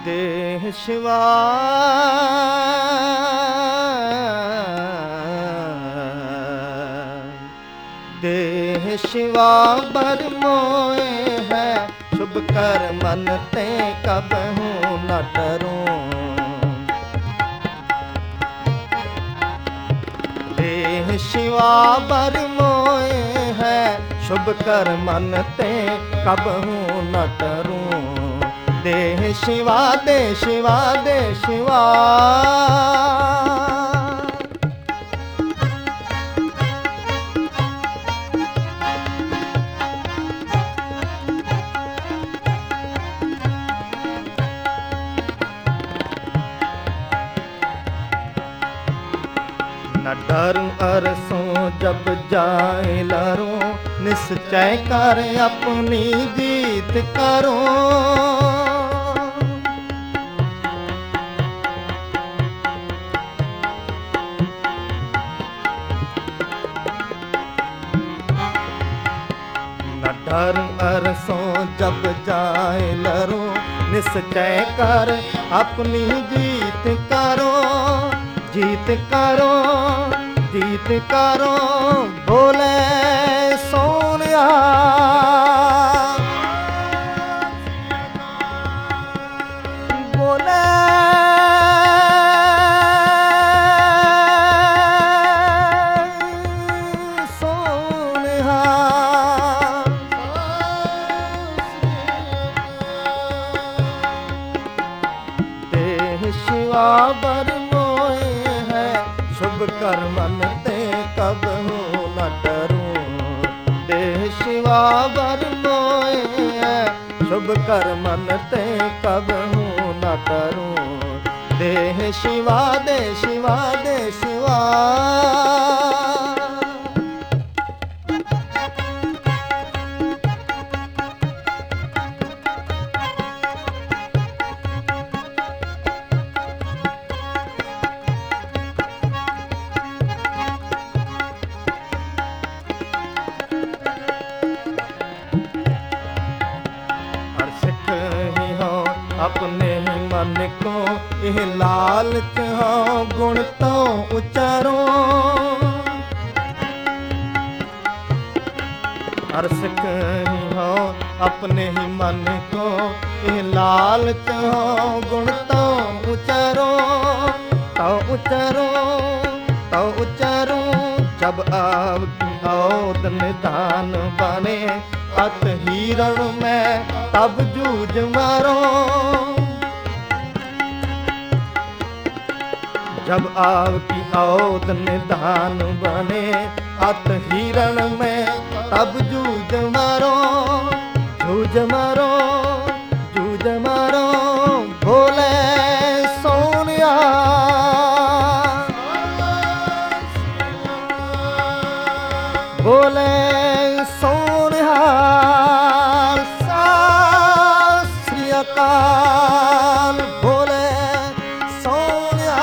देह शिवा देह शिवा बर मोए है, शुभ कर मन ते कब हूँ न डरूं। देह शिवा बर मोए है, शुभ कर मन ते कब हूँ न डरूं। देह शिवा दे शिवा दे शिवा न डरूं अरसों जब जाए लरूं, निश्चय कर अपनी जीत करूं। न डरूं अरसों जब जाए लरूं, निश्चय कर अपनी जीत करूं। जीत करो जीत करो बोले सोनिया। बोले सोनिया। देह शिवा बर शुभ कर मन ते कब हूँ न डरूं। देह शिवा बर मोए है, शुभ कर मन ते कब हूँ न डरूं। देह शिवा दे शिवा दे शिवा अपने मन को यह लालच हो, गुण तो उचारो। हर सिख ही हो अपने ही मन को यह लालच हो, गुण तो उचारो। तो उचारो तो उचारो जब आवत निदान बने, अत हिरण में तब जूझ मारो। जब आपकी औद निदान बने, अत हिरण में तब जूझ मारो। जूझ मारो जूझ मारो बोले सोनिया। बोले सोनिया काल। बोले सोनिया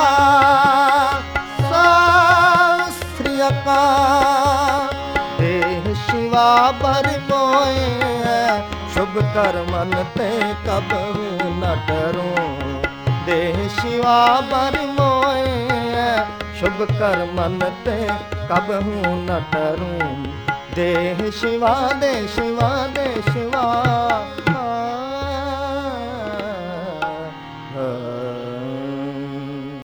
श्री अकाल। देह शिवा बर मोए है, शुभ कर मन ते कब हूँ न डरूं। देह शिवा बर मोए है, शुभ कर मन ते कब हूँ न डरूं। देह शिवा दे शिवा दे शिवा।